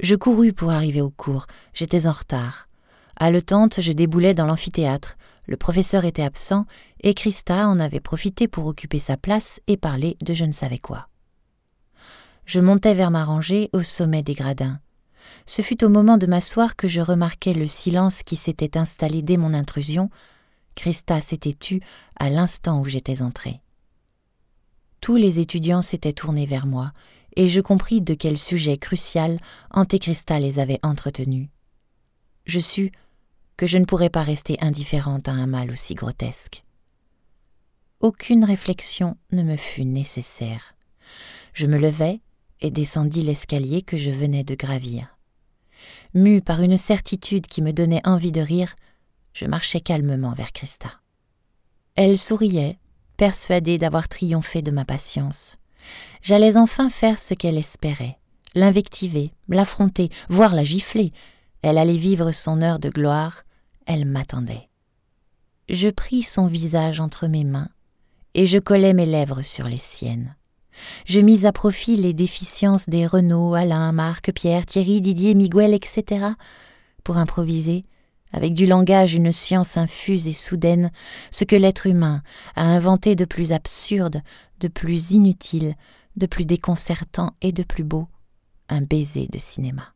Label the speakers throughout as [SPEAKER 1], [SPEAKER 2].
[SPEAKER 1] Je courus pour arriver au cours. J'étais en retard. Haletante, je déboulais dans l'amphithéâtre. Le professeur était absent et Christa en avait profité pour occuper sa place et parler de je ne savais quoi. Je montais vers ma rangée au sommet des gradins. Ce fut au moment de m'asseoir que je remarquai le silence qui s'était installé dès mon intrusion. Christa s'était tue à l'instant où j'étais entrée. Tous les étudiants s'étaient tournés vers moi, et je compris de quel sujet crucial Antéchrista les avait entretenus. Je sus que je ne pourrais pas rester indifférente à un mal aussi grotesque. Aucune réflexion ne me fut nécessaire. Je me levai et descendis l'escalier que je venais de gravir. Mue par une certitude qui me donnait envie de rire, je marchai calmement vers Christa. Elle souriait, persuadée d'avoir triomphé de ma patience. J'allais enfin faire ce qu'elle espérait, l'invectiver, l'affronter, voire la gifler. Elle allait vivre son heure de gloire, elle m'attendait. Je pris son visage entre mes mains et je collai mes lèvres sur les siennes. Je mis à profit les déficiences des Renaud, Alain, Marc, Pierre, Thierry, Didier, Miguel, etc. pour improviser, avec du langage, une science infuse et soudaine, ce que l'être humain a inventé de plus absurde, de plus inutile, de plus déconcertant et de plus beau, un baiser de cinéma.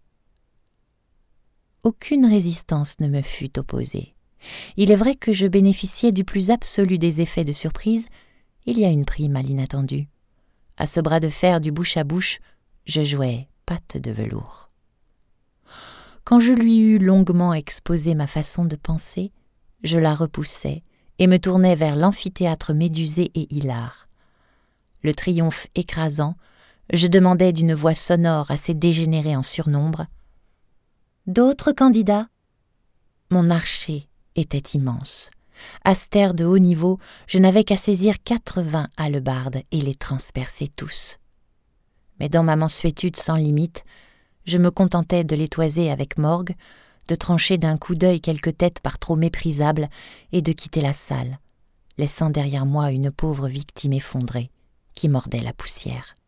[SPEAKER 1] Aucune résistance ne me fut opposée. Il est vrai que je bénéficiais du plus absolu des effets de surprise. Il y a une prime à l'inattendu. À ce bras de fer du bouche à bouche, je jouais patte de velours. Quand je lui eus longuement exposé ma façon de penser, je la repoussai et me tournai vers l'amphithéâtre médusé et hilar. Le triomphe écrasant, je demandai d'une voix sonore assez dégénérée en surnombre « D'autres candidats ?» Mon archet était immense. Astère de haut niveau, je n'avais qu'à saisir 80 hallebardes et les transpercer tous. Mais dans ma mansuétude sans limite, je me contentais de les toiser avec morgue, de trancher d'un coup d'œil quelques têtes par trop méprisables et de quitter la salle, laissant derrière moi une pauvre victime effondrée qui mordait la poussière.